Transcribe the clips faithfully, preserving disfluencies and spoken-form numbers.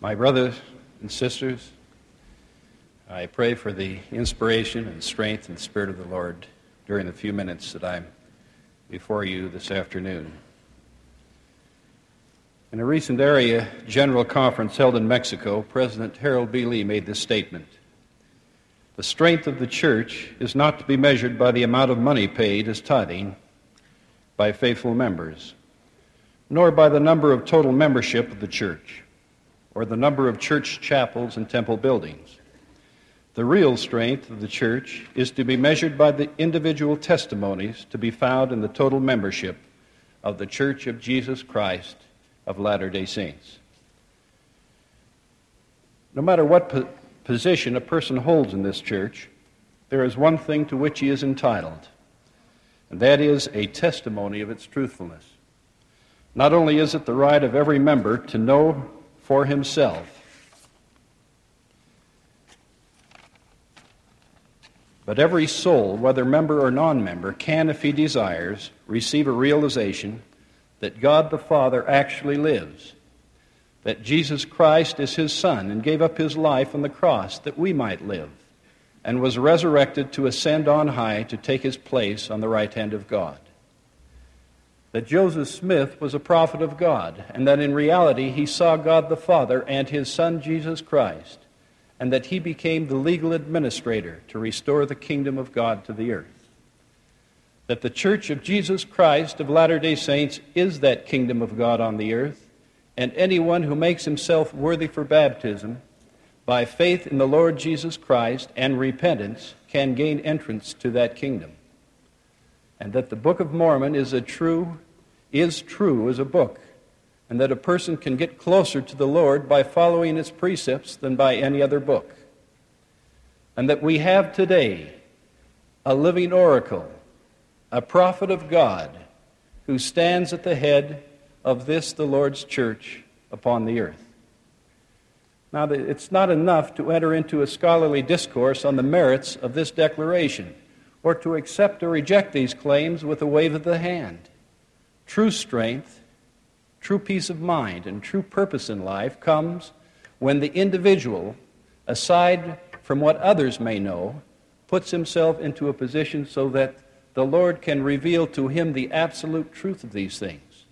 My brothers and sisters, I pray for the inspiration and strength and spirit of the Lord during the few minutes that I'm before you this afternoon. In a recent area general conference held in Mexico, President Harold B. Lee made this statement: "The strength of the church is not to be measured by the amount of money paid as tithing by faithful members, nor by the number of total membership of the church, or the number of church chapels and temple buildings. The real strength of the church is to be measured by the individual testimonies to be found in the total membership of the Church of Jesus Christ of Latter-day Saints." No matter what po- position a person holds in this church, there is one thing to which he is entitled, and that is a testimony of its truthfulness. Not only is it the right of every member to know for himself, but every soul, whether member or non-member, can, if he desires, receive a realization that God the Father actually lives, that Jesus Christ is his Son and gave up his life on the cross that we might live, and was resurrected to ascend on high to take his place on the right hand of God. That Joseph Smith was a prophet of God, and that in reality he saw God the Father and his Son Jesus Christ, and that he became the legal administrator to restore the kingdom of God to the earth. That the Church of Jesus Christ of Latter-day Saints is that kingdom of God on the earth, and anyone who makes himself worthy for baptism by faith in the Lord Jesus Christ and repentance can gain entrance to that kingdom. And that the Book of Mormon is a true, is true as a book, and that a person can get closer to the Lord by following its precepts than by any other book. And that we have today a living oracle, a prophet of God, who stands at the head of this, the Lord's church, upon the earth. Now, it's not enough to enter into a scholarly discourse on the merits of this declaration, or to accept or reject these claims with a wave of the hand. True strength, true peace of mind, and true purpose in life comes when the individual, aside from what others may know, puts himself into a position so that the Lord can reveal to him the absolute truth of these things.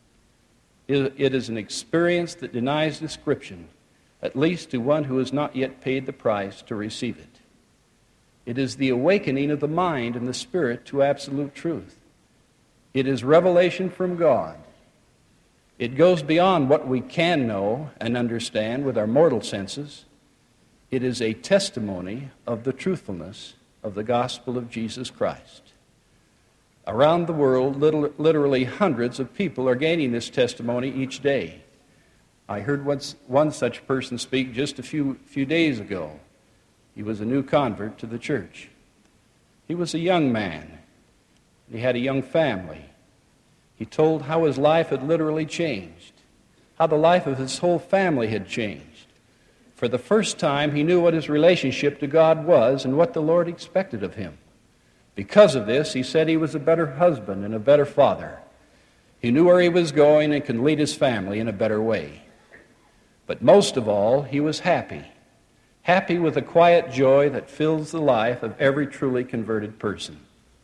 It is an experience that denies description, at least to one who has not yet paid the price to receive it. It is the awakening of the mind and the spirit to absolute truth. It is revelation from God. It goes beyond what we can know and understand with our mortal senses. It is a testimony of the truthfulness of the gospel of Jesus Christ. Around the world, literally hundreds of people are gaining this testimony each day. I heard one such person speak just a few, few days ago. He was a new convert to the church. He was a young man. He had a young family. He told how his life had literally changed, how the life of his whole family had changed. For the first time, he knew what his relationship to God was and what the Lord expected of him. Because of this, he said he was a better husband and a better father. He knew where he was going and could lead his family in a better way. But most of all, he was happy. Happy with a quiet joy that fills the life of every truly converted person.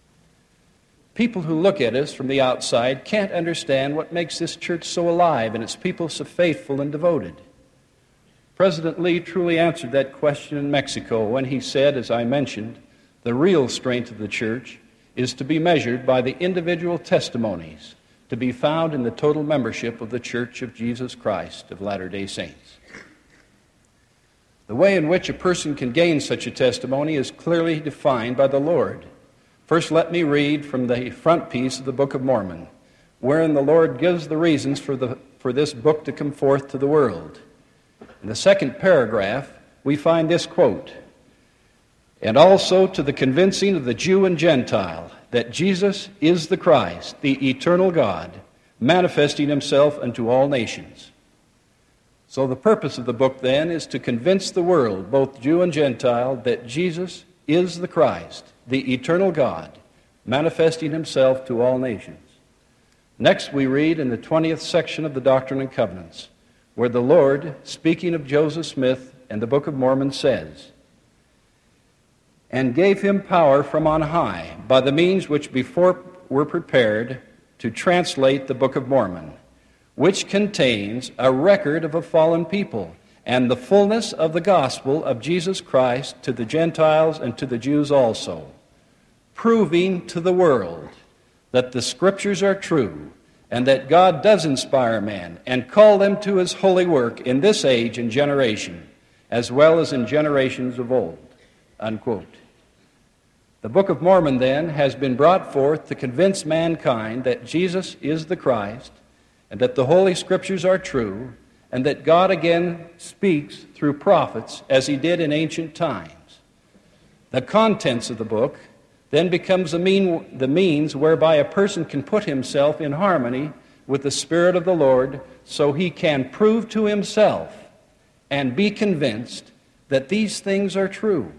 People who look at us from the outside can't understand what makes this church so alive and its people so faithful and devoted. President Lee truly answered that question in Mexico when he said, as I mentioned, the real strength of the church is to be measured by the individual testimonies to be found in the total membership of the Church of Jesus Christ of Latter-day Saints. The way in which a person can gain such a testimony is clearly defined by the Lord. First, let me read from the front piece of the Book of Mormon, wherein the Lord gives the reasons for, the, for this book to come forth to the world. In the second paragraph, we find this quote: "And also to the convincing of the Jew and Gentile that Jesus is the Christ, the eternal God, manifesting himself unto all nations." So the purpose of the book then is to convince the world, both Jew and Gentile, that Jesus is the Christ, the eternal God, manifesting himself to all nations. Next we read in the twentieth section of the Doctrine and Covenants, where the Lord, speaking of Joseph Smith in the Book of Mormon, says, "And gave him power from on high, by the means which before were prepared, to translate the Book of Mormon, which contains a record of a fallen people, and the fullness of the gospel of Jesus Christ to the Gentiles and to the Jews also, proving to the world that the Scriptures are true, and that God does inspire men and call them to his holy work in this age and generation, as well as in generations of old." Unquote. The Book of Mormon, then, has been brought forth to convince mankind that Jesus is the Christ, and that the Holy Scriptures are true, and that God again speaks through prophets as he did in ancient times. The contents of the book then becomes the, mean, the means whereby a person can put himself in harmony with the Spirit of the Lord, so he can prove to himself and be convinced that these things are true.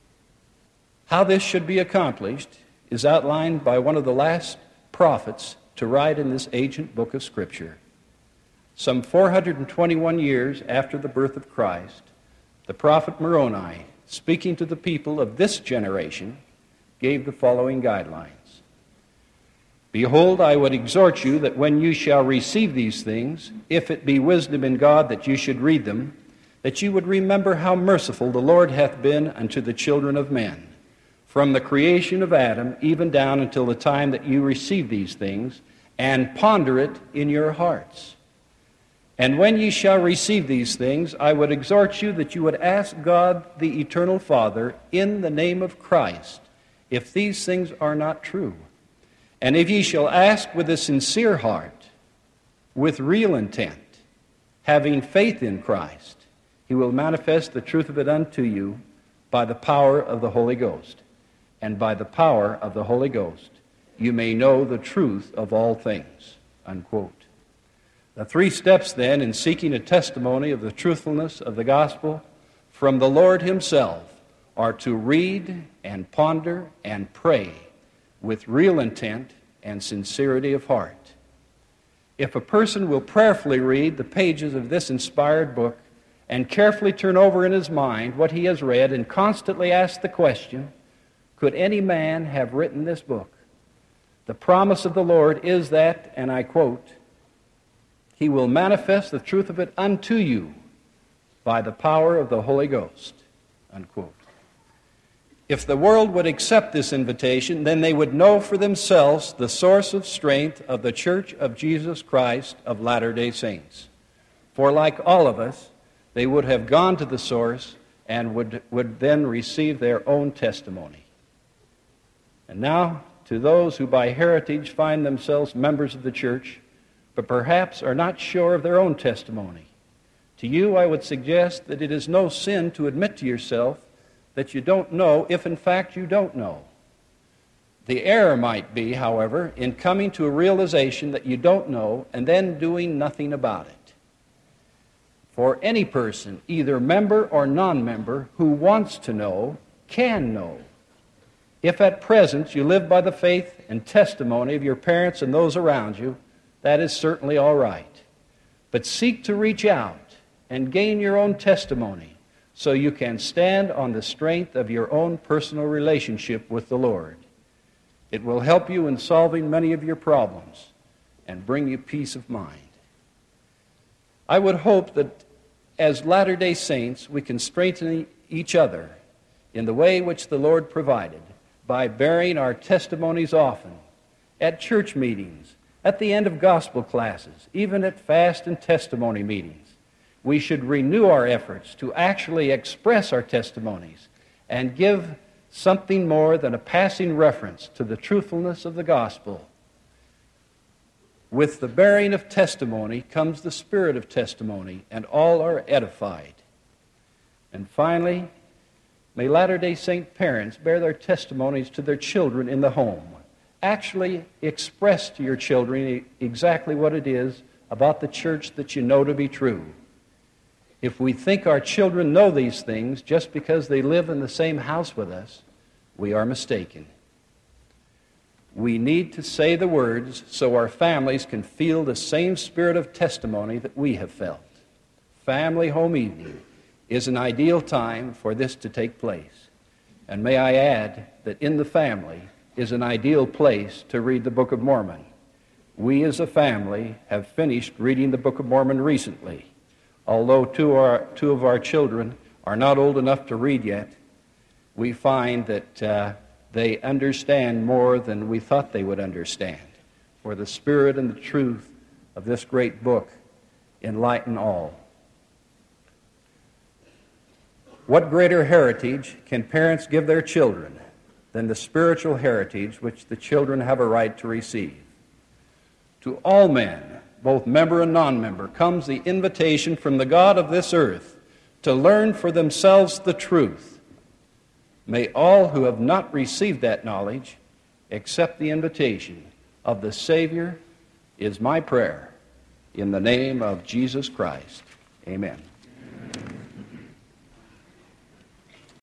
How this should be accomplished is outlined by one of the last prophets to write in this ancient book of Scripture. Some four hundred twenty-one years after the birth of Christ, the prophet Moroni, speaking to the people of this generation, gave the following guidelines. "Behold, I would exhort you that when you shall receive these things, if it be wisdom in God that you should read them, that you would remember how merciful the Lord hath been unto the children of men, from the creation of Adam even down until the time that you receive these things, and ponder it in your hearts. And when ye shall receive these things, I would exhort you that you would ask God the eternal Father in the name of Christ, if these things are not true. And if ye shall ask with a sincere heart, with real intent, having faith in Christ, he will manifest the truth of it unto you by the power of the Holy Ghost. And by the power of the Holy Ghost, you may know the truth of all things." Unquote. The three steps, then, in seeking a testimony of the truthfulness of the gospel from the Lord himself are to read and ponder and pray with real intent and sincerity of heart. If a person will prayerfully read the pages of this inspired book and carefully turn over in his mind what he has read and constantly ask the question, could any man have written this book? The promise of the Lord is that, and I quote, "He will manifest the truth of it unto you by the power of the Holy Ghost." Unquote. If the world would accept this invitation, then they would know for themselves the source of strength of the Church of Jesus Christ of Latter-day Saints. For like all of us, they would have gone to the source and would, would then receive their own testimony. And now, to those who by heritage find themselves members of the church, but perhaps are not sure of their own testimony, to you I would suggest that it is no sin to admit to yourself that you don't know, if in fact you don't know. The error might be, however, in coming to a realization that you don't know and then doing nothing about it. For any person, either member or non-member, who wants to know, can know. If at present you live by the faith and testimony of your parents and those around you, that is certainly all right. But seek to reach out and gain your own testimony so you can stand on the strength of your own personal relationship with the Lord. It will help you in solving many of your problems and bring you peace of mind. I would hope that as Latter-day Saints we can strengthen each other in the way which the Lord provided, by bearing our testimonies often, at church meetings, at the end of gospel classes, even at fast and testimony meetings. We should renew our efforts to actually express our testimonies and give something more than a passing reference to the truthfulness of the gospel. With the bearing of testimony comes the spirit of testimony, and all are edified. And finally, may Latter-day Saint parents bear their testimonies to their children in the home. Actually express to your children exactly what it is about the church that you know to be true. If we think our children know these things just because they live in the same house with us, we are mistaken. We need to say the words so our families can feel the same spirit of testimony that we have felt. family home evening is an ideal time for this to take place. And may I add that in the family is an ideal place to read the Book of Mormon. We as a family have finished reading the Book of Mormon recently. Although two, our, two of our children are not old enough to read yet, we find that uh, they understand more than we thought they would understand. For the spirit and the truth of this great book enlighten all. What greater heritage can parents give their children than the spiritual heritage which the children have a right to receive? To all men, both member and non-member, comes the invitation from the God of this earth to learn for themselves the truth. May all who have not received that knowledge accept the invitation of the Savior, is my prayer. In the name of Jesus Christ, amen.